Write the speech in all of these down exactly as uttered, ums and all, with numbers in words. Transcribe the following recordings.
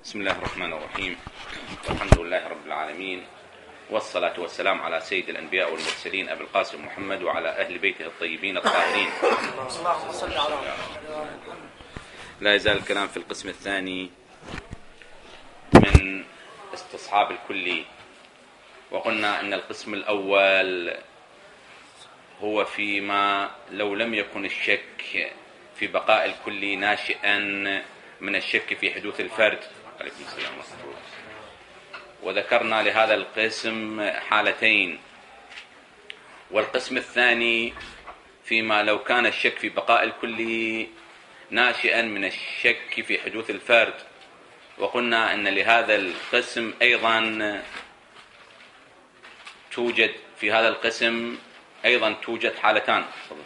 بسم الله الرحمن الرحيم. الحمد لله رب العالمين، والصلاة والسلام على سيد الأنبياء والمرسلين أبي القاسم محمد وعلى أهل بيته الطيبين الطاهرين. لا يزال الكلام في القسم الثاني من استصحاب الكلي، وقلنا أن القسم الأول هو فيما لو لم يكن الشك في بقاء الكلي ناشئا من الشك في حدوث الفرد. عليكم السلام ورحمة الله. وذكرنا لهذا القسم حالتين، والقسم الثاني فيما لو كان الشك في بقاء الكلي ناشئا من الشك في حدوث الفرد، وقلنا أن لهذا القسم أيضا توجد في هذا القسم أيضا توجد حالتان.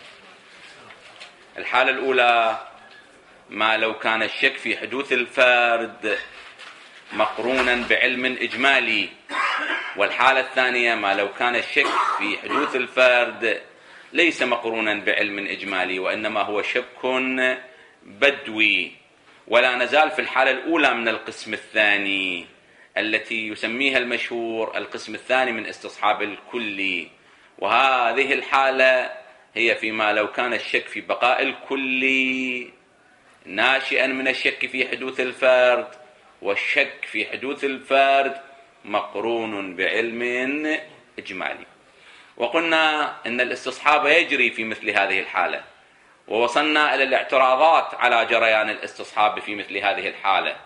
الحالة الأولى ما لو كان الشك في حدوث الفرد مقرونا بعلم إجمالي، والحالة الثانية ما لو كان الشك في حدوث الفرد ليس مقرونا بعلم إجمالي وإنما هو شك بدوي. ولا نزال في الحالة الأولى من القسم الثاني التي يسميها المشهور القسم الثاني من استصحاب الكلي، وهذه الحالة هي فيما لو كان الشك في بقاء الكلي ناشئا من الشك في حدوث الفرد، والشك في حدوث الفرد مقرون بعلم إجمالي. وقلنا أن الاستصحاب يجري في مثل هذه الحالة، ووصلنا إلى الاعتراضات على جريان الاستصحاب في مثل هذه الحالة،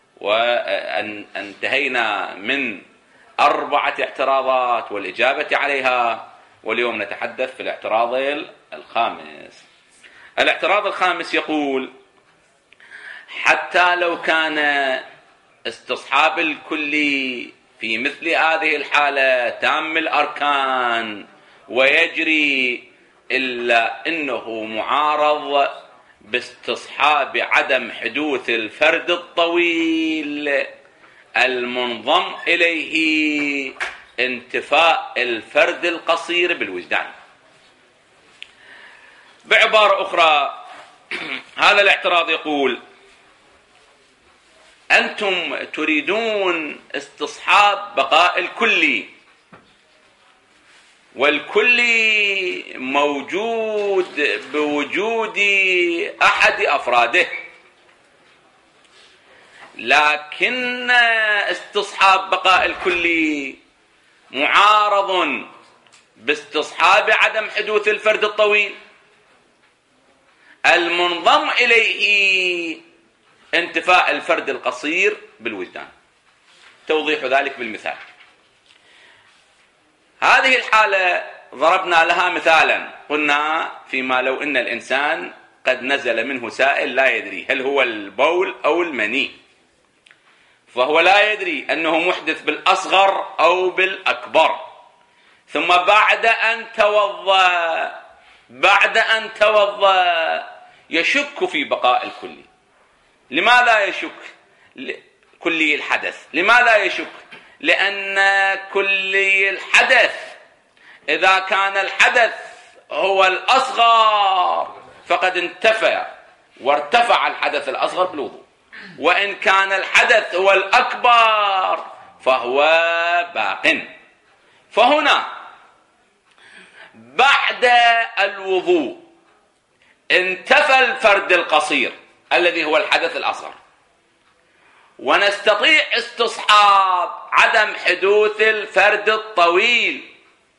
وانتهينا من أربعة اعتراضات والإجابة عليها، واليوم نتحدث في الاعتراض الخامس. الاعتراض الخامس يقول: حتى لو كان استصحاب الكلي في مثل هذه الحالة تام الأركان ويجري، إلا أنه معارض باستصحاب عدم حدوث الفرد الطويل المنضم إليه انتفاء الفرد القصير بالوجدان. بعبارة أخرى، هذا الاعتراض يقول: أنتم تريدون استصحاب بقاء الكلي، والكلي موجود بوجود أحد أفراده، لكن استصحاب بقاء الكلي معارض باستصحاب عدم حدوث الفرد الطويل المنضم إليه انتفاء الفرد القصير بالوجدان. توضيح ذلك بالمثال. هذه الحالة ضربنا لها مثالا، قلنا فيما لو ان الانسان قد نزل منه سائل لا يدري هل هو البول او المني، فهو لا يدري انه محدث بالاصغر او بالاكبر، ثم بعد ان توضأ بعد ان توضأ يشك في بقاء الكلي. لماذا يشك؟ كلي الحدث. لماذا يشك؟ لأن كلي الحدث إذا كان الحدث هو الأصغر فقد انتفى وارتفع الحدث الأصغر بالوضوء، وإن كان الحدث هو الأكبر فهو باق. فهنا بعد الوضوء انتفى الفرد القصير الذي هو الحدث الأصغر، ونستطيع استصحاب عدم حدوث الفرد الطويل،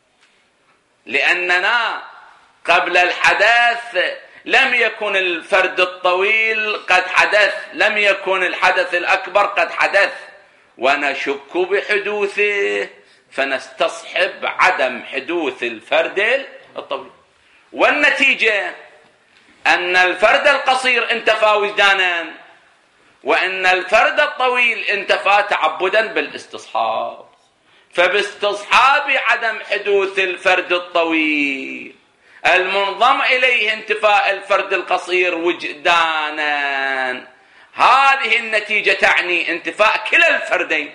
لأننا قبل الحدث لم يكن الفرد الطويل قد حدث، لم يكن الحدث الأكبر قد حدث، ونشك بحدوثه فنستصحب عدم حدوث الفرد الطويل، والنتيجة أن الفرد القصير انتفى وجدانا، وأن الفرد الطويل انتفى تعبدا بالاستصحاب. فباستصحاب عدم حدوث الفرد الطويل المنضم إليه انتفاء الفرد القصير وجدانا، هذه النتيجة تعني انتفاء كلا الفردين،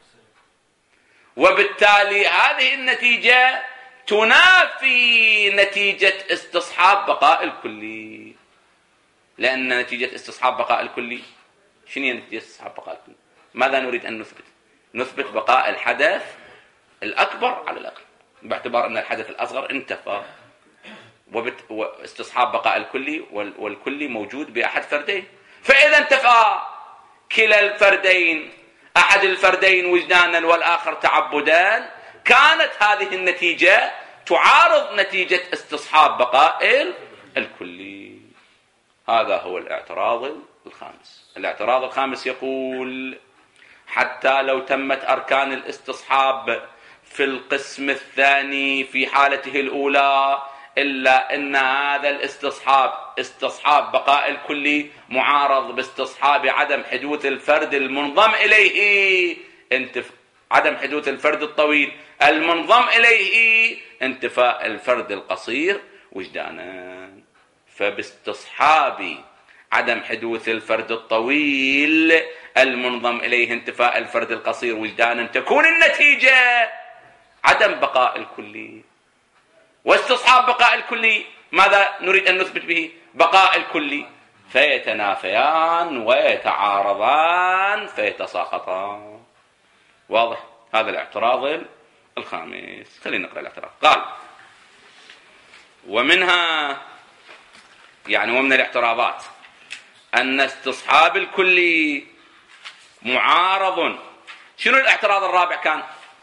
وبالتالي هذه النتيجة تنافي نتيجة استصحاب بقاء الكلي. لأن نتيجة استصحاب بقاء الكلي شنو هي نتيجة استصحاب بقاء الكلي؟ ماذا نريد أن نثبت؟ نثبت بقاء الحدث الأكبر على الأقل، باعتبار أن الحدث الأصغر انتفى، وبت... واستصحاب بقاء الكلي، وال... والكلي موجود بأحد فردين. فإذا انتفى كلا الفردين، أحد الفردين وجدانا والآخر تعبدا، كانت هذه النتيجة تعارض نتيجة استصحاب بقاء الكلي. هذا هو الاعتراض الخامس. الاعتراض الخامس يقول: حتى لو تمت أركان الاستصحاب في القسم الثاني في حالته الأولى، إلا أن هذا الاستصحاب، استصحاب بقاء الكلي، معارض باستصحاب عدم حدوث الفرد المنضم إليه، انتف... عدم حدوث الفرد الطويل المنضم إليه، انتفاء الفرد القصير وجدانا. فباستصحاب عدم حدوث الفرد الطويل المنضم إليه، انتفاء الفرد القصير وجدانا، تكون النتيجة عدم بقاء الكلي. واستصحاب بقاء الكلي ماذا نريد أن نثبت به؟ بقاء الكلي، فيتنافيان ويتعارضان فيتساقطان. واضح؟ هذا الاعتراض الخامس. خلينا نقرأ الاعتراض. قال: ومنها، يعني ومن الاعتراضات، أن استصحاب الكلي معارض. شنو الاعتراض الرابع كان؟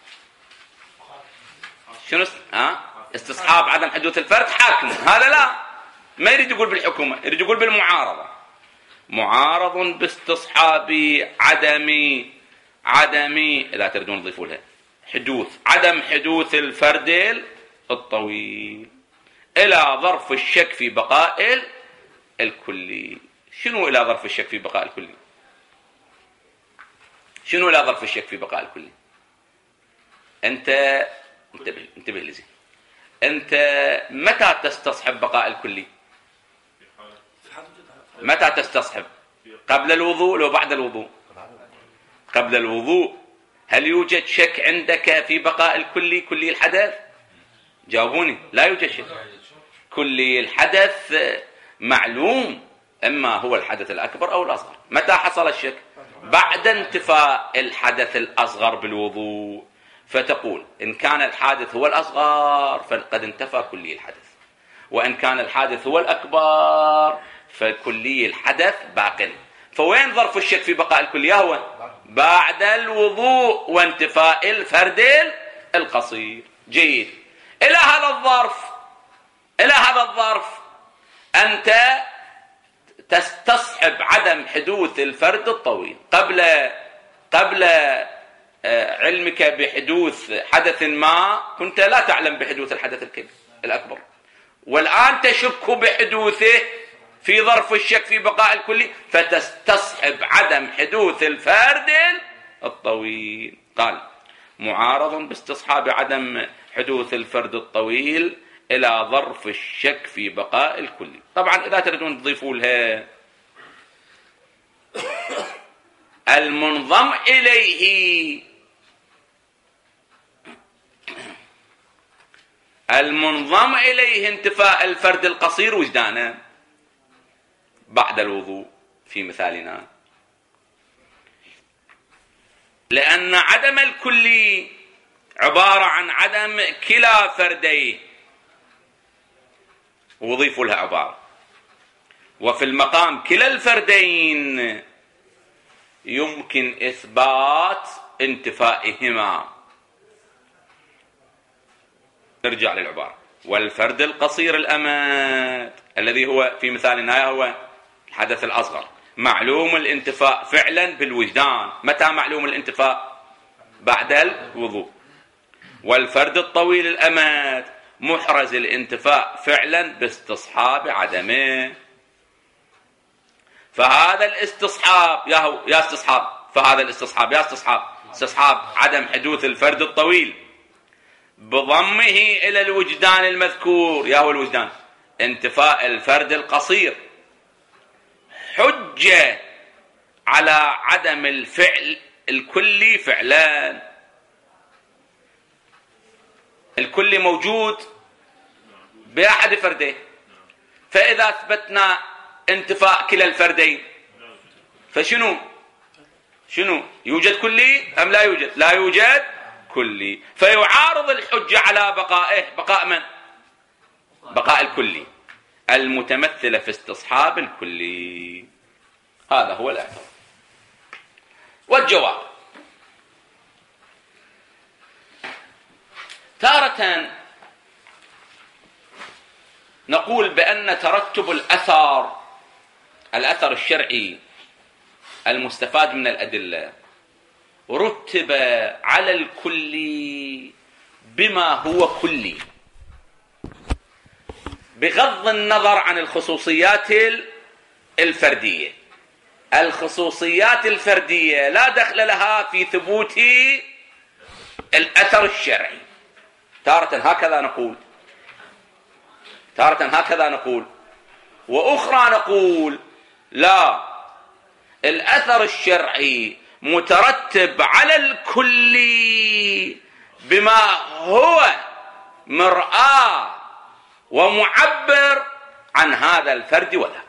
شنو ها؟ استصحاب عدم حدوث الفرد حاكم. هذا لا، ما يريد يقول بالحكومة، يريد يقول بالمعارضة. معارض باستصحاب عدم عدم إذا تريدون تضيفوا لها حدوث عدم حدوث الفرد الطويل إلى ظرف الشك في بقاء الكلي. شنو إلى ظرف الشك في بقاء الكلي؟ شنو إلى ظرف الشك في بقاء الكلي؟ أنت انتبه انتبه لزين. أنت متى تستصحب بقاء الكلي؟ متى تستصحب؟ قبل الوضوء لو بعد الوضوء؟ قبل الوضوء. هل يوجد شك عندك في بقاء الكلي، كلي الحدث؟ جاوبوني. لا يوجد شك. كلي الحدث معلوم، إما هو الحدث الأكبر أو الأصغر. متى حصل الشك؟ بعد انتفاء الحدث الأصغر بالوضوء. فتقول إن كان الحادث هو الأصغر فقد انتفى كلي الحدث، وإن كان الحادث هو الأكبر فكلي الحدث باق. فوين ظرف الشك في بقاء الكلي؟ هو بعد الوضوء وانتفاء الفرد القصير. جيد. إلى هذا الظرف إلى هذا الظرف أنت تستصحب عدم حدوث الفرد الطويل قبل قبل علمك بحدوث حدث ما، كنت لا تعلم بحدوث الحدث الأكبر، والآن تشك بحدوثه في ظرف الشك في بقاء الكلي، فتستصحب عدم حدوث الفرد الطويل. قال: معارض باستصحاب عدم حدوث الفرد الطويل إلى ظرف الشك في بقاء الكلي. طبعا إذا تريدون تضيفوا لها المنضم إليه، المنضم إليه انتفاء الفرد القصير وجدانا بعد الوضوء في مثالنا، لأن عدم الكلي عبارة عن عدم كلا فرديه، وضيفوا لها عبارة. وفي المقام كلا الفردين يمكن إثبات انتفائهما. نرجع للعبارة: والفرد القصير الأمد الذي هو في مثالنا هو الحدث الأصغر، معلوم الانتفاء فعلا بالوجدان. متى معلوم الانتفاء؟ بعد الوضوء. والفرد الطويل الأمد محرز الانتفاء فعلا باستصحاب عدمه. فهذا الاستصحاب يا هو يا استصحاب فهذا الاستصحاب يا استصحاب استصحاب عدم حدوث الفرد الطويل بضمه إلى الوجدان المذكور، يا هو الوجدان، انتفاء الفرد القصير، حجة على عدم الفعل الكلي فعلان. الكلي موجود بأحد فردين، فإذا أثبتنا انتفاء كلا الفردين فشنو شنو؟ يوجد كلي أم لا يوجد؟ لا يوجد كلي، فيعارض الحجة على بقائه بقاء من؟ بقاء الكلي المتمثلة في استصحاب الكلي. هذا هو الاعتراض. والجواب: تارة نقول بأن ترتب الأثر الأثر الشرعي المستفاد من الأدلة رتب على الكلي بما هو كلي، بغض النظر عن الخصوصيات الفردية. الخصوصيات الفردية لا دخل لها في ثبوت الأثر الشرعي. تارة هكذا نقول، تارة هكذا نقول، وأخرى نقول لا، الأثر الشرعي مترتب على الكلي بما هو مرآة ومعبر عن هذا الفرد وذاك.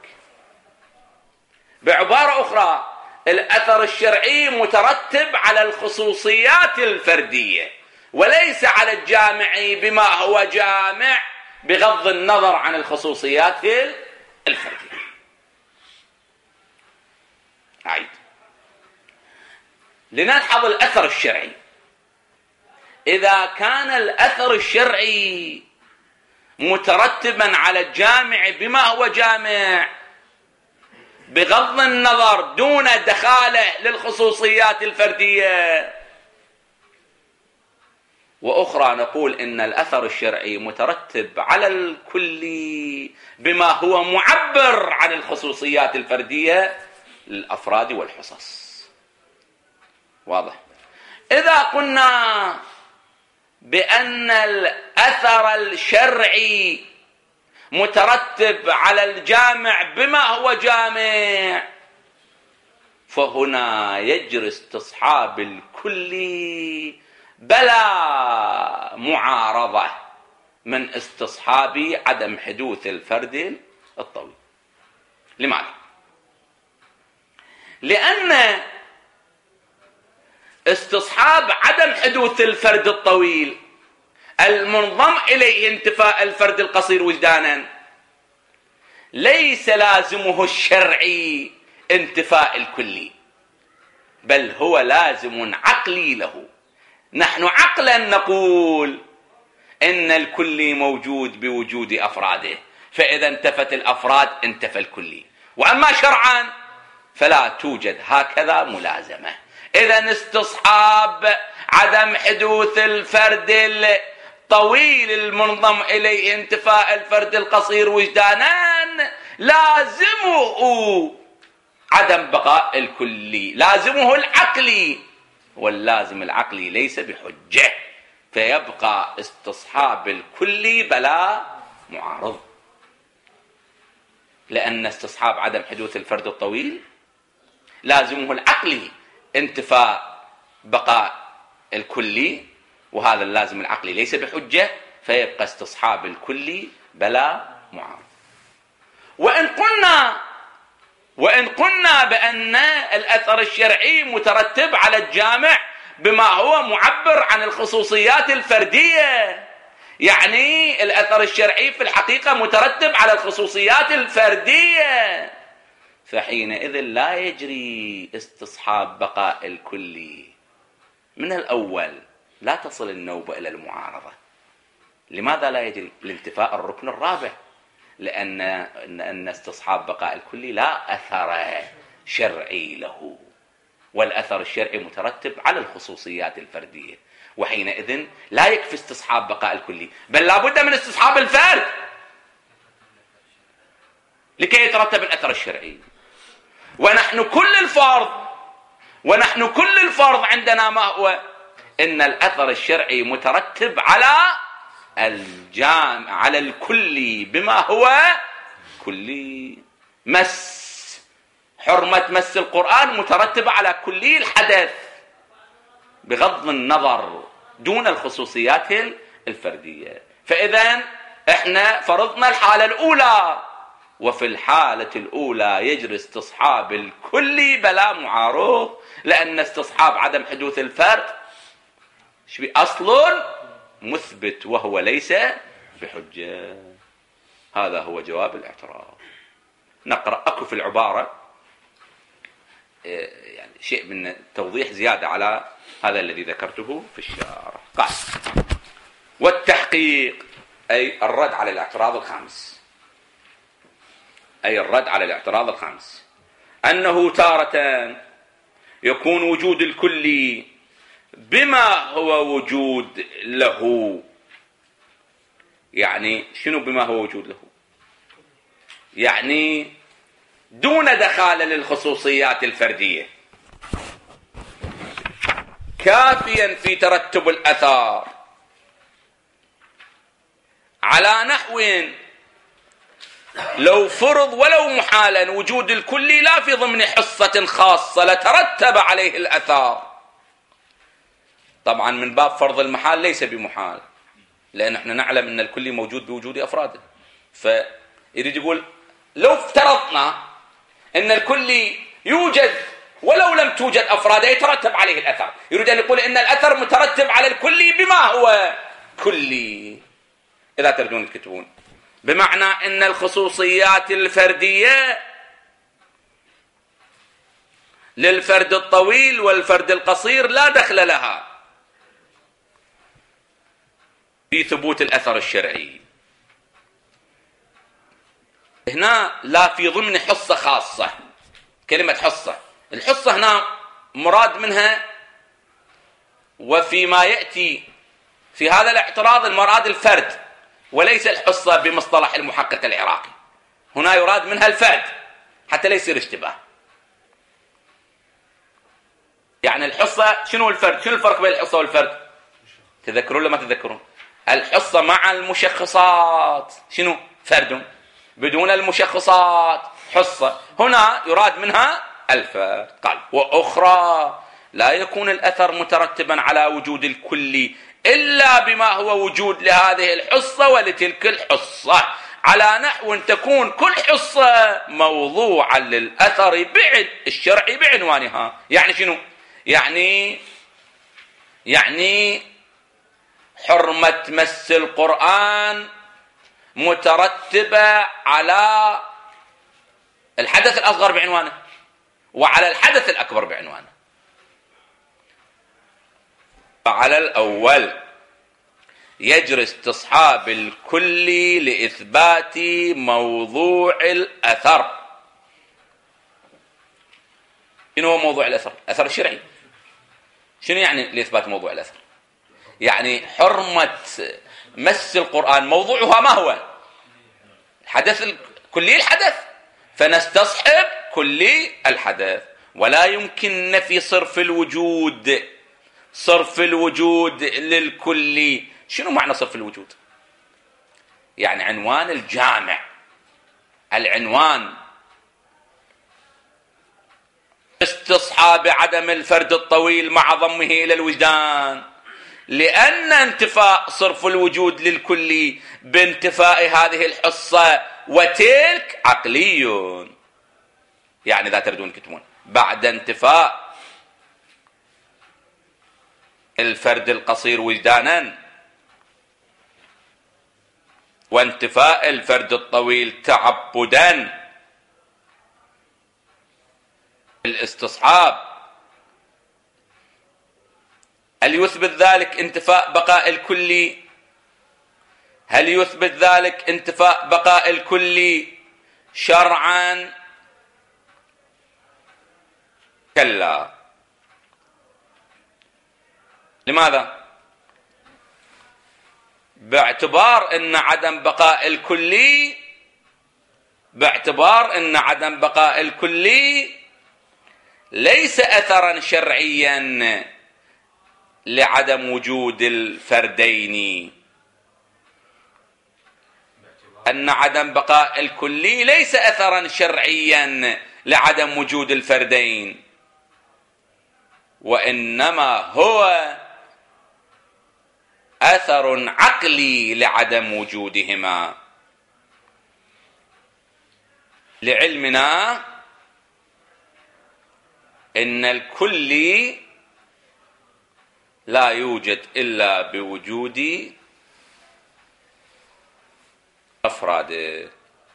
بعبارة أخرى، الأثر الشرعي مترتب على الخصوصيات الفردية وليس على الجامع بما هو جامع بغض النظر عن الخصوصيات الفردية. أعيد، لنلحظ الأثر الشرعي. إذا كان الأثر الشرعي مترتبا على الجامع بما هو جامع بغض النظر دون دخاله للخصوصيات الفردية، وأخرى نقول إن الأثر الشرعي مترتب على الكلي بما هو معبر عن الخصوصيات الفردية للأفراد والحصص. واضح؟ إذا قلنا بأن الأثر الشرعي مترتب على الجامع بما هو جامع، فهنا يجري استصحاب الكلي بلا معارضة من استصحاب عدم حدوث الفرد الطويل. لماذا؟ لأن استصحاب عدم حدوث الفرد الطويل المنضم إليه انتفاء الفرد القصير وجدانا ليس لازمه الشرعي انتفاء الكلي، بل هو لازم عقلي له. نحن عقلا نقول إن الكلي موجود بوجود أفراده، فإذا انتفت الأفراد انتفى الكلي. وأما شرعا فلا توجد هكذا ملازمة. إذا استصحاب عدم حدوث الفرد الطويل المنضم إليه انتفاء الفرد القصير وجدانا لازمه عدم بقاء الكلي، لازمه العقلي، واللازم العقلي ليس بحجة، فيبقى استصحاب الكلي بلا معارض. لأن استصحاب عدم حدوث الفرد الطويل لازمه العقلي انتفاء بقاء الكلي، وهذا اللازم العقلي ليس بحجة، فيبقى استصحاب الكلي بلا معارض. وإن قلنا وإن قلنا بأن الأثر الشرعي مترتب على الجامع بما هو معبر عن الخصوصيات الفردية، يعني الأثر الشرعي في الحقيقة مترتب على الخصوصيات الفردية، فحينئذ لا يجري استصحاب بقاء الكلي من الأول، لا تصل النوبة إلى المعارضة. لماذا لا يجري؟ لانتفاء الركن الرابع، لأن أن استصحاب بقاء الكلي لا أثر شرعي له، والأثر الشرعي مترتب على الخصوصيات الفردية، وحينئذ لا يكفي استصحاب بقاء الكلي، بل لا بد من استصحاب الفرد لكي يترتب الأثر الشرعي. ونحن كل الفرض ونحن كل الفرض عندنا ما هو؟ إن الأثر الشرعي مترتب على الجامع على الكلي بما هو كلي. مس حرمة مس القرآن مترتبة على كلي الحدث بغض النظر دون الخصوصيات الفردية. فإذا احنا فرضنا الحالة الأولى وفي الحالة الأولى يجري استصحاب الكلي بلا معارض، لأن استصحاب عدم حدوث الفرد أصل مثبت وهو ليس بحجة. هذا هو جواب الاعتراض. نقرأ أكو في العبارة يعني شيء من التوضيح زيادة على هذا الذي ذكرته في الشارح. قال: والتحقيق أي الرد على الاعتراض الخامس، أي الرد على الاعتراض الخامس أنه تارة يكون وجود الكلي بما هو وجود له. يعني شنو بما هو وجود له؟ يعني دون دخال للخصوصيات الفردية، كافيا في ترتب الأثار على نحو لو فرض ولو محالا وجود الكلي لا في ضمن حصة خاصة لترتب عليه الأثار. طبعا من باب فرض المحال ليس بمحال، لأن احنا نعلم أن الكلي موجود بوجود أفراده. فيريد يقول لو افترضنا أن الكلي يوجد ولو لم توجد أفراده يترتب عليه الأثر، يريد أن يقول أن الأثر مترتب على الكلي بما هو كلي، إذا تريدون تكتبون، بمعنى أن الخصوصيات الفردية للفرد الطويل والفرد القصير لا دخل لها في ثبوت الأثر الشرعي. هنا لا في ضمن حصة خاصة. كلمة حصة، الحصة هنا مراد منها وفيما يأتي في هذا الاعتراض المراد الفرد وليس الحصة بمصطلح المحقق العراقي. هنا يراد منها الفرد حتى لا يصير اشتباه. يعني الحصة شنو الفرد؟ شنو الفرق بين الحصة والفرد؟ تذكرون ولا ما تذكرون؟ الحصة مع المشخصات شنو؟ فرد. بدون المشخصات حصة. هنا يراد منها الفرد. قال: وأخرى لا يكون الأثر مترتبا على وجود الكلي إلا بما هو وجود لهذه الحصة ولتلك الحصة، على نحو تكون كل حصة موضوعا للأثر بعد الشرعي بعنوانها. يعني شنو؟ يعني يعني حرمة مس القرآن مترتبة على الحدث الأصغر بعنوانه وعلى الحدث الأكبر بعنوانه. فعلى الأول يجري استصحاب الكلي لإثبات موضوع الأثر. شنو هو موضوع الأثر؟ الأثر الشرعي. شنو يعني لإثبات موضوع الأثر؟ يعني حرمة مس القرآن موضوعها ما هو؟ الحدث كلي الحدث، فنستصحب كلي الحدث. ولا يمكن نفي صرف الوجود، صرف الوجود للكلي. شنو معنى صرف الوجود؟ يعني عنوان الجامع، العنوان استصحاب عدم الفرد الطويل مع ضمه إلى الوجدان، لأن انتفاء صرف الوجود للكلي بانتفاء هذه الحصة وتلك عقلي. يعني إذا تردون كتمون بعد انتفاء الفرد القصير وجدانا وانتفاء الفرد الطويل تعبدا، الاستصحاب هل يثبت ذلك انتفاء بقاء الكلي؟ هل يثبت ذلك انتفاء بقاء الكلي شرعا؟ كلا. لماذا؟ باعتبار ان عدم بقاء الكلي باعتبار ان عدم بقاء الكلي ليس اثرا شرعيا لعدم وجود الفردين. ان عدم بقاء الكلي ليس اثرا شرعيا لعدم وجود الفردين، وانما هو اثر عقلي لعدم وجودهما. لعلمنا إن الكلي لا يوجد إلا بوجود أفراده.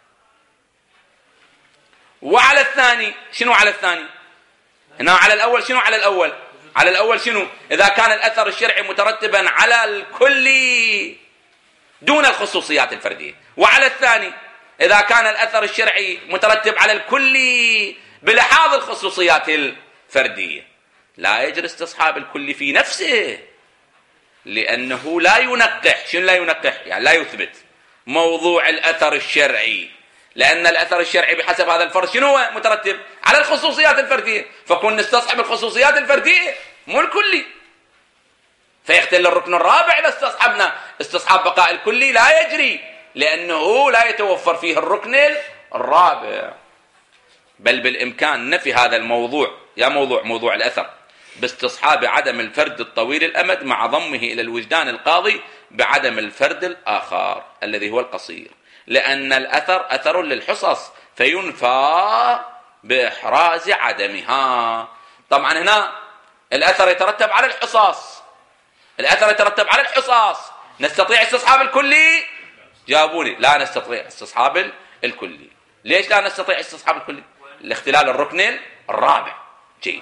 وعلى الثاني شنو؟ على الثاني هنا على الأول شنو؟ على الأول على الأول شنو؟ إذا كان الأثر الشرعي مترتبا على الكلي دون الخصوصيات الفردية. وعلى الثاني إذا كان الأثر الشرعي مترتب على الكلي بلحاظ الخصوصيات الفردية. لا يجري استصحاب الكلي في نفسه، لأنه لا ينقح. شنو لا ينقح؟ يعني لا يثبت موضوع الأثر الشرعي، لأن الأثر الشرعي بحسب هذا الفرض شنو هو؟ مترتب على الخصوصيات الفردية، فكون نستصحب الخصوصيات الفردية مو الكلي، فيختل الركن الرابع إذا استصحبنا. استصحاب بقاء الكلي لا يجري، لأنه لا يتوفر فيه الركن الرابع. بل بالإمكان نفي هذا الموضوع، يا موضوع موضوع الأثر، باستصحاب عدم الفرد الطويل الأمد مع ضمه إلى الوجدان القاضي بعدم الفرد الآخر الذي هو القصير، لأن الأثر أثر للحصص فينفى بإحراز عدمها. طبعا هنا الأثر يترتب على الحصص، الأثر يترتب على الحصص. نستطيع استصحاب الكلي؟ جاوبوني. لا نستطيع استصحاب الكلي. ليش لا نستطيع استصحاب الكلي؟ لاختلال الركن الرابع. جيد.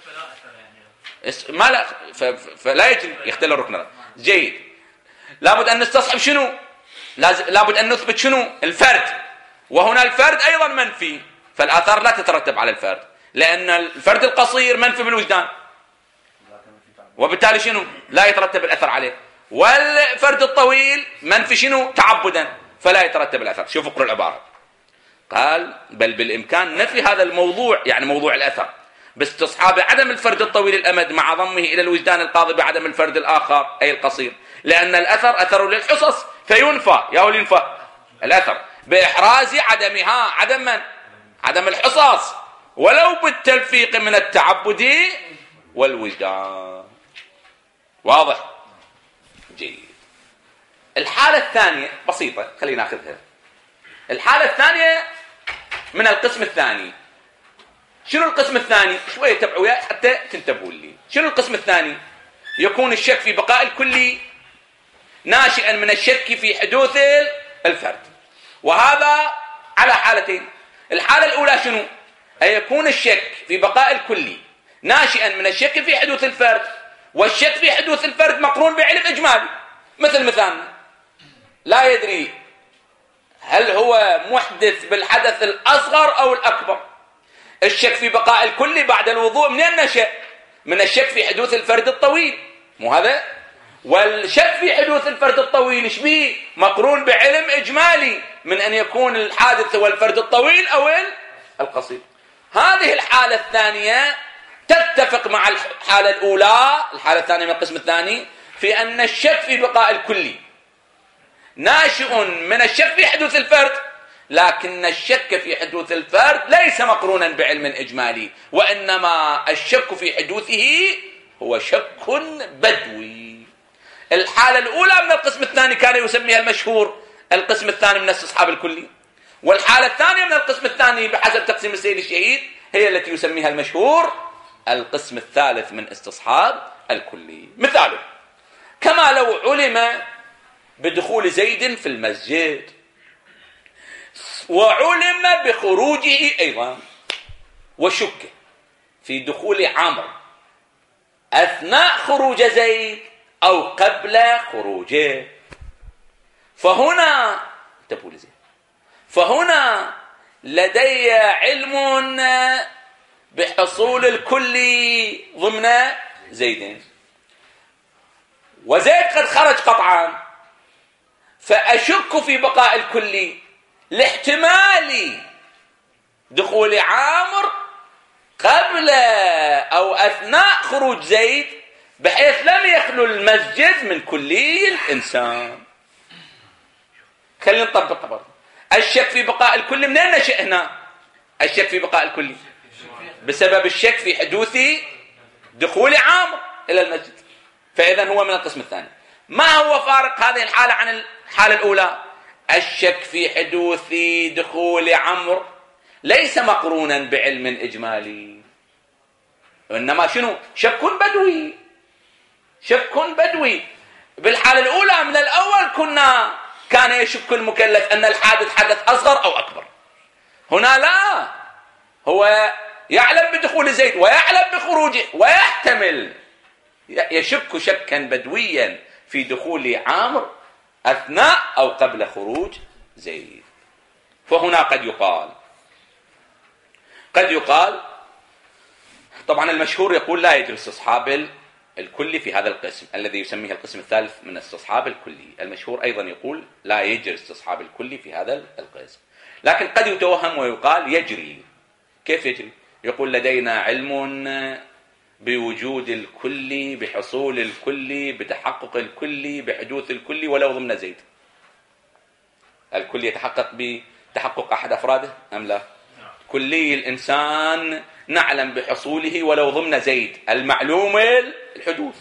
ما لا فلا يجري يختل الركن الرابع. جيد. لابد أن نستصحب شنو؟ لابد أن نثبت شنو؟ الفرد، وهنا الفرد أيضا منفي، فالآثار لا تترتب على الفرد، لأن الفرد القصير منفي بالوجدان، وبالتالي شنو؟ لا يترتب الأثر عليه. والفرد الطويل منفي شنو؟ تعبدا، فلا يترتب الأثر. شوفوا اقرأوا العبارة. قال بل بالإمكان نفي هذا الموضوع، يعني موضوع الأثر، باستصحاب عدم الفرد الطويل الأمد مع ضمه إلى الوجدان القاضي بعدم الفرد الآخر أي القصير، لأن الأثر أثر للحصص فينفى. يا هو ينفى الأثر بإحراز عدمها. عدم من؟ عدم الحصص، ولو بالتلفيق من التعبد والوجدان. واضح؟ جيد. الحالة الثانية بسيطة، خلينا ناخذها. الحالة الثانية من القسم الثاني. شنو القسم الثاني؟ شوية تبعوا وياي حتى تنتبهوا لي. شنو القسم الثاني؟ يكون الشك في بقاء الكلي ناشئا من الشك في حدوث الفرد، وهذا على حالتين. الحالة الأولى شنو؟ أن يكون الشك في بقاء الكلي ناشئا من الشك في حدوث الفرد، والشك في حدوث الفرد مقرون بعلم إجمالي. مثل مثال لا يدري هل هو محدث بالحدث الأصغر أو الأكبر. الشك في بقاء الكلي بعد الوضوء منين نشأ؟ من الشك في حدوث الفرد الطويل، مو هذا؟ والشك في حدوث الفرد الطويل ايش بيه؟ مقرون بعلم إجمالي من أن يكون الحادث هو الفرد الطويل أو القصير. هذه الحالة الثانية تتفق مع الحالة الأولى، الحالة الثانية من القسم الثاني، في أن الشك في بقاء الكلي ناشئ من الشك في حدوث الفرد، لكن الشك في حدوث الفرد ليس مقرونا بعلم إجمالي، وإنما الشك في حدوثه هو شك بدوي. الحالة الأولى من القسم الثاني كان يسميها المشهور القسم الثاني من استصحاب الكلي، والحالة الثانية من القسم الثاني بحسب تقسيم السيد الشهيد هي التي يسميها المشهور القسم الثالث من استصحاب الكلي. مثاله كما لو علم بدخول زيد في المسجد وعلم بخروجه أيضا، وشك في دخول عمرو أثناء خروج زيد أو قبل خروجه، فهنا انتبهوا لزين، فهنا لدي علم بحصول الكلي ضمن زيدين، وزيد قد خرج قطعا، فأشك في بقاء الكلي لاحتمال دخول عامر قبل أو أثناء خروج زيد، بحيث لم يخلو المسجد من كلي الإنسان. خلينا نطبق برضه. الشك في بقاء الكلي منين نشأ هنا؟ الشك في بقاء الكلي بسبب الشك في حدوث دخول عامر إلى المسجد، فإذا هو من القسم الثاني. ما هو فارق هذه الحالة عن الحالة الأولى؟ الشك في حدوث دخول عمرو ليس مقرونا بعلم إجمالي، وإنما شنو؟ شك بدوي، شك بدوي. بالحالة الأولى من الأول كنا كان يشك المكلف أن الحادث حدث أصغر أو أكبر. هنا لا، هو يعلم بدخول زيد ويعلم بخروجه ويحتمل، يشك شكا بدويا في دخول عامر أثناء أو قبل خروج زيد. فهنا قد يقال قد يقال طبعا المشهور يقول لا يجري استصحاب الكلي في هذا القسم الذي يسميه القسم الثالث من استصحاب الكلي. المشهور أيضا يقول لا يجري استصحاب الكلي في هذا القسم، لكن قد يتوهم ويقال يجري. كيف يجري؟ يقول لدينا علم بوجود الكلي، بحصول الكلي، بتحقق الكلي، بحدوث الكلي ولو ضمن زيد. الكل يتحقق بتحقق أحد أفراده أم لا؟ كلي الإنسان نعلم بحصوله ولو ضمن زيد المعلوم الحدوث،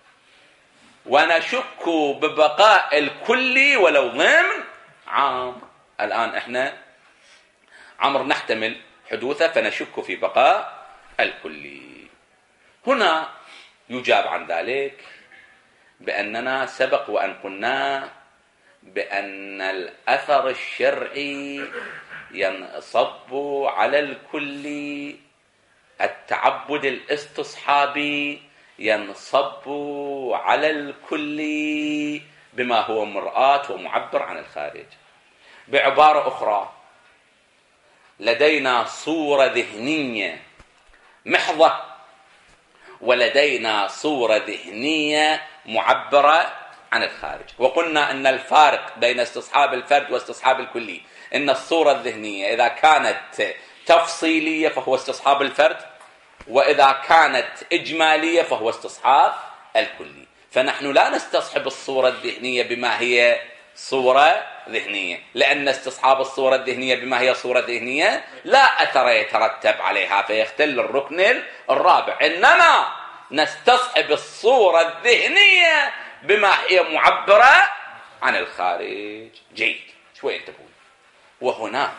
ونشك ببقاء الكلي ولو ضمن عامر. الآن إحنا عمر نحتمل حدوثه فنشك في بقاء الكلي. هنا يجاب عن ذلك بأننا سبق وأن قلنا بأن الأثر الشرعي ينصب على الكلي، التعبد الاستصحابي ينصب على الكلي بما هو مرآة ومعبر عن الخارج. بعبارة أخرى، لدينا صورة ذهنية محضة ولدينا صورة ذهنية معبرة عن الخارج. وقلنا أن الفارق بين استصحاب الفرد واستصحاب الكلي أن الصورة الذهنية إذا كانت تفصيلية فهو استصحاب الفرد، وإذا كانت إجمالية فهو استصحاب الكلي. فنحن لا نستصحب الصورة الذهنية بما هي صورة ذهنية، لأن استصحاب الصورة الذهنية بما هي صورة ذهنية لا أثر يترتب عليها فيختل الركن الرابع، إنما نستصحب الصورة الذهنية بما هي معبرة عن الخارج. جيد، شوي انتبهوا. وهنا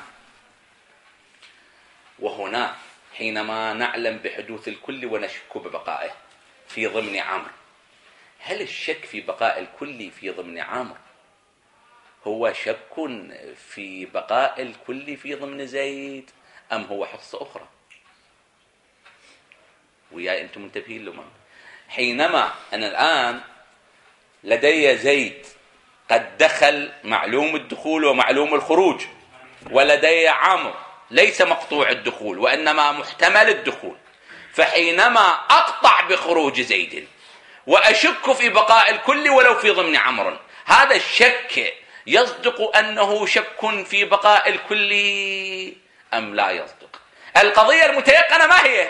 وهنا حينما نعلم بحدوث الكل ونشك ببقائه في ضمن عامر، هل الشك في بقاء الكل في ضمن عامر هو شك في بقاء الكل في ضمن زيد أم هو حصة أخرى؟ ويا أنتم منتبهين لما حينما أنا الآن لدي زيد قد دخل معلوم الدخول ومعلوم الخروج، ولدي عمرو ليس مقطوع الدخول وإنما محتمل الدخول، فحينما أقطع بخروج زيد وأشك في بقاء الكل ولو في ضمن عمرو، هذا الشك يصدق أنه شك في بقاء الكل أم لا يصدق؟ القضية المتيقنة ما هي؟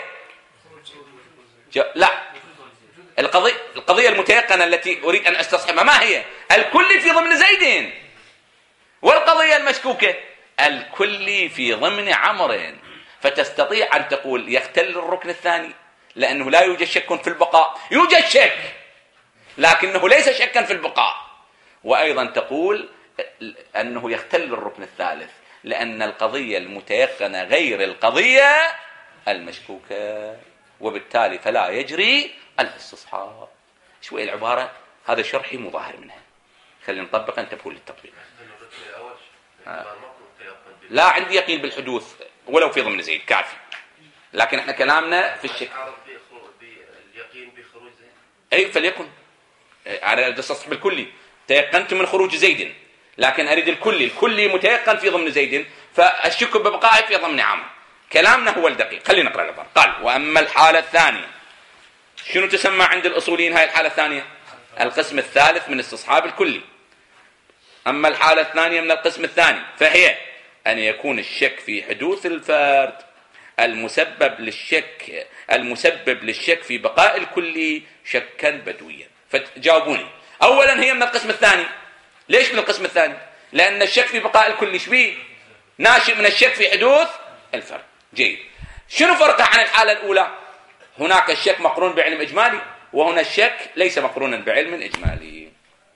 لا، القضية, القضية المتيقنة التي أريد أن أستصحبها ما هي؟ الكل في ضمن زيد، والقضية المشكوكة الكل في ضمن عمر. فتستطيع أن تقول يختل الركن الثاني لأنه لا يوجد شك في البقاء، يوجد شك لكنه ليس شكا في البقاء. وأيضا تقول أنه يختل الركن الثالث لأن القضية المتيقنة غير القضية المشكوكة، وبالتالي فلا يجري الاستصحاب. شوي العبارة هذا شرحي مظاهر منها، خلينا نطبق انتبهوا للتطبيق. آه. لا عندي يقين بالحدوث ولو في ضمن زيد كافي، لكن احنا كلامنا في الشك اليقين بخروج زيد. اي فليكن على الاستصحاب الكلي تيقنت من خروج زيد، لكن اريد الكلي الكلي متيقن في ضمن زيد فالشك ببقائه في ضمن عمرو. كلامنا هو الدقيق. خلينا نقرأ العبارة. قال وأما الحالة الثانية، شنو تسمى عند الأصوليين هاي الحالة الثانية؟ القسم الثالث من استصحاب الكلي. أما الحالة الثانية من القسم الثاني فهي أن يكون الشك في حدوث الفرد المسبب للشك المسبب للشك في بقاء الكلي شكا بدويا. فتجاوبوني. أولا هي من القسم الثاني. ليش من القسم الثاني؟ لأن الشك في بقاء الكلي شبيه ناشئ من الشك في حدوث الفرد. جيد. شنو فرقه عن الحالة الأولى؟ هناك الشك مقرون بعلم إجمالي، وهنا الشك ليس مقرونا بعلم إجمالي.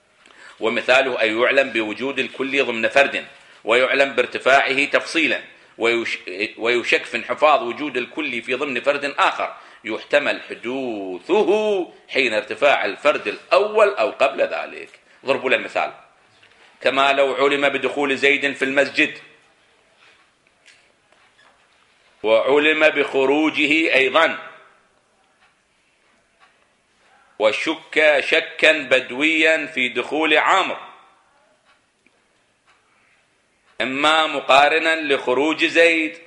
ومثاله أن يعلم بوجود الكل ضمن فرد ويعلم بارتفاعه تفصيلا ويشك في انحفاظ وجود الكلي في ضمن فرد آخر يحتمل حدوثه حين ارتفاع الفرد الأول أو قبل ذلك. ضربوا لنا مثال: كما لو علم بدخول زيد في المسجد وعلم بخروجه أيضا، وشك شكا بدويا في دخول عامر، إما مقارنا لخروج زيد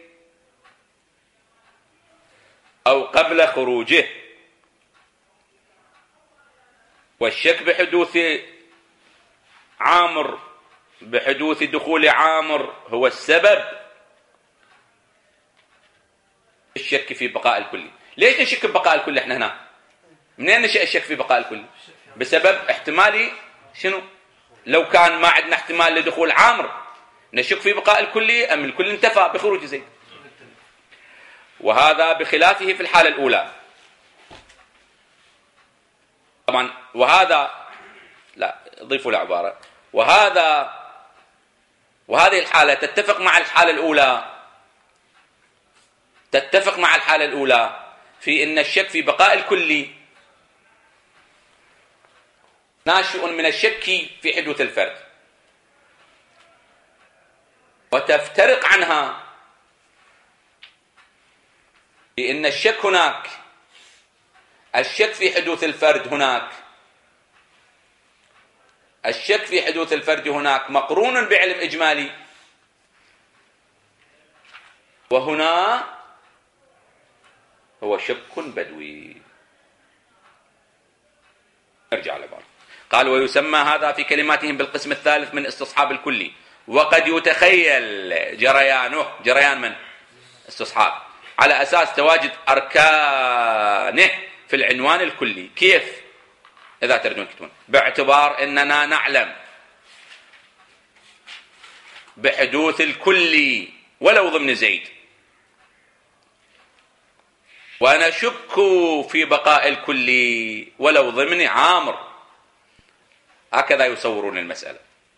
أو قبل خروجه، والشك بحدوث عامر بحدوث دخول عامر هو السبب الشك في بقاء الكلي. ليش نشك ببقاء الكلي احنا هنا؟ منين نشأ الشك في بقاء الكلي؟ بسبب احتمالي شنو؟ لو كان ما عندنا احتمال لدخول عامر نشك في بقاء الكلي أم الكل انتفى بخروج زيد. وهذا بخلافه في الحالة الأولى طبعا. وهذا لا ضيفوا العبارة وهذا وهذه الحالة تتفق مع الحالة الأولى تتفق مع الحالة الأولى في أن الشك في بقاء الكلي ناشئ من الشك في حدوث الفرد، وتفترق عنها بأن الشك هناك الشك في حدوث الفرد هناك الشك في حدوث الفرد هناك مقرون بعلم إجمالي، وهنا هو شك بدوي. ارجع العبارة. قال: ويسمى هذا في كلماتهم بالقسم الثالث من استصحاب الكلي، وقد يتخيل جريانه جريان من استصحاب على أساس تواجد أركانه في العنوان الكلي. كيف؟ إذا تردون تكتبون: باعتبار أننا نعلم بحدوث الكلي ولو ضمن زيد، ونشك في بقاء الكلي ولو ضمن عامر. هكذا يصورون المسألة.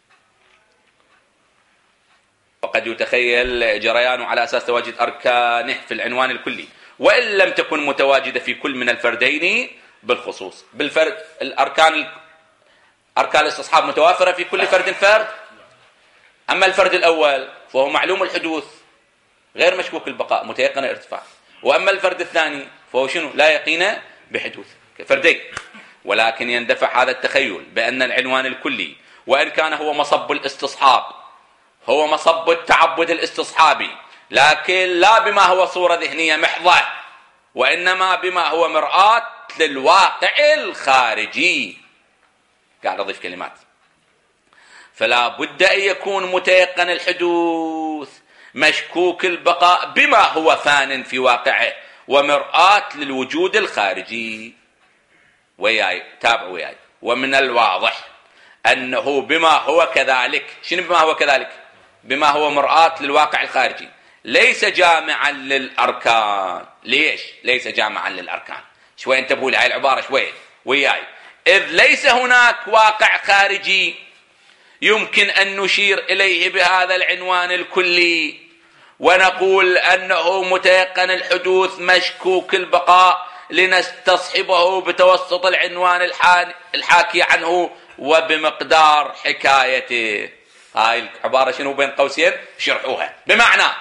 وقد يتخيل جريانه على أساس تواجد أركانه في العنوان الكلي، وإن لم تكن متواجدة في كل من الفردين بالخصوص. بالفرد الأركان أركان الاستصحاب متوافرة في كل فرد فرد. أما الفرد الأول فهو معلوم الحدوث غير مشكوك البقاء متيقن الارتفاع، وأما الفرد الثاني فهو شنو؟ لا يقين بحدوث كفردين. ولكن يندفع هذا التخيل بأن العنوان الكلي وإن كان هو مصب الاستصحاب هو مصب التعبد الاستصحابي، لكن لا بما هو صورة ذهنية محضة، وإنما بما هو مرآة للواقع الخارجي. قاعد أضيف كلمات. فلا بد أن يكون متيقن الحدوث مشكوك البقاء بما هو فان في واقعه ومرآة للوجود الخارجي. وياي تابعوا وياي. ومن الواضح أنه بما هو كذلك. شنو بما هو كذلك؟ بما هو مرآة للواقع الخارجي ليس جامعا للأركان. ليش ليس جامعا للأركان؟ شوي انتبهوا لهاي العبارة شوي وياي. إذ ليس هناك واقع خارجي يمكن أن نشير إليه بهذا العنوان الكلي ونقول أنه متيقن الحدوث مشكوك البقاء لنستصحبه بتوسط العنوان الحاكي عنه وبمقدار حكايته. هاي العبارة شنو بين قوسين شرحوها. بمعنى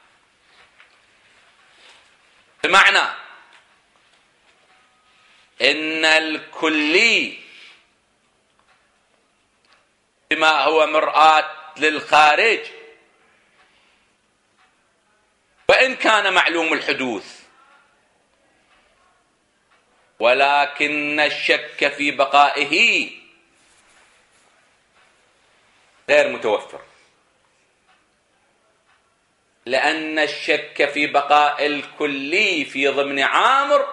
بمعنى إن الكلي بما هو مرآة للخارج وإن كان معلوم الحدوث، ولكن الشك في بقائه غير متوفر، لأن الشك في بقاء الكلي في ضمن عامر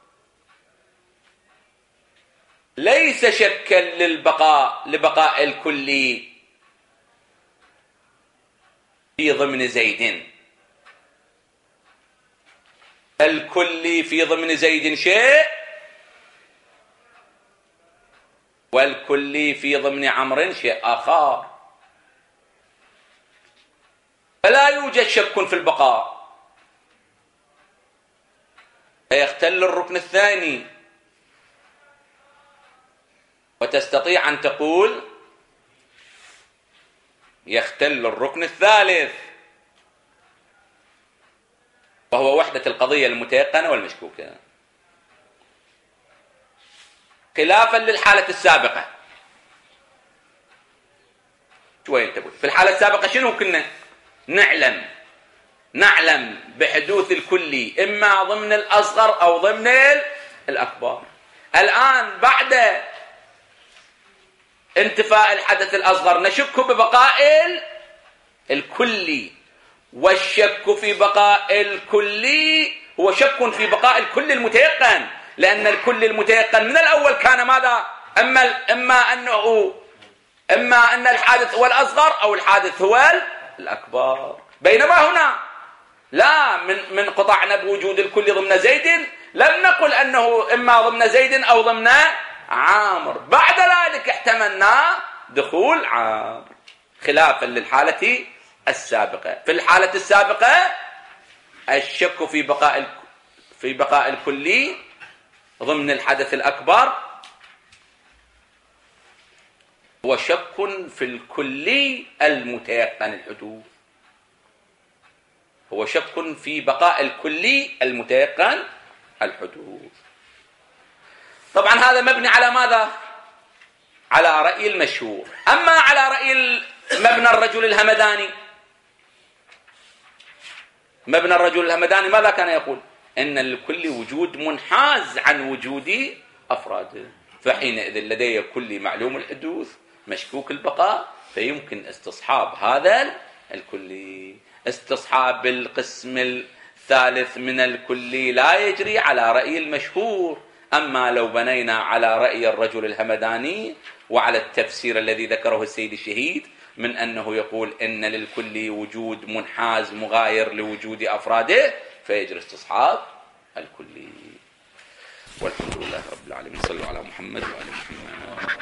ليس شكا للبقاء لبقاء الكلي في ضمن زيد. الكلي في ضمن زيد شيء، والكلي في ضمن عمرو شيء آخر. فلا يوجد شك في البقاء، فيختل الركن الثاني، وتستطيع أن تقول يختل الركن الثالث، وهو وحدة القضية المتيقنة والمشكوكة، خلافا للحالة السابقة. شوية تقول في الحالة السابقة شنو كنا نعلم؟ نعلم بحدوث الكلي إما ضمن الأصغر أو ضمن الأكبر. الآن بعد انتفاء الحدث الأصغر نشك ببقاء الكلي، والشك في بقاء الكلي هو شك في بقاء الكل المتيقن، لأن الكل المتيقن من الأول كان ماذا؟ إما إما أنه إما أن الحادث هو الأصغر أو الحادث هو الأكبر. بينما هنا لا، من من قطعنا بوجود الكل ضمن زيد، لم نقل أنه إما ضمن زيد أو ضمن عامر، بعد ذلك احتملنا دخول عامر، خلافا للحالة السابقة. في الحالة السابقة الشك في بقاء في بقاء الكلي ضمن الحدث الأكبر هو شك في الكلي المتيقن الحدوث، هو شك في بقاء الكلي المتيقن الحدوث. طبعا هذا مبني على ماذا؟ على رأي المشهور. أما على رأي مبنى الرجل الهمداني، مبنى الرجل الهمداني ماذا كان يقول؟ إن للكل وجود منحاز عن وجود أفراده، فحينئذ لدي كل معلوم الحدوث مشكوك البقاء، فيمكن استصحاب هذا الكلي. استصحاب القسم الثالث من الكلي لا يجري على رأي المشهور. أما لو بنينا على رأي الرجل الهمداني وعلى التفسير الذي ذكره السيد الشهيد من أنه يقول إن للكل وجود منحاز مغاير لوجود أفراده، فيجري استصحاب الكلي. والحمد لله رب العالمين. صلوا على محمد وآل محمد.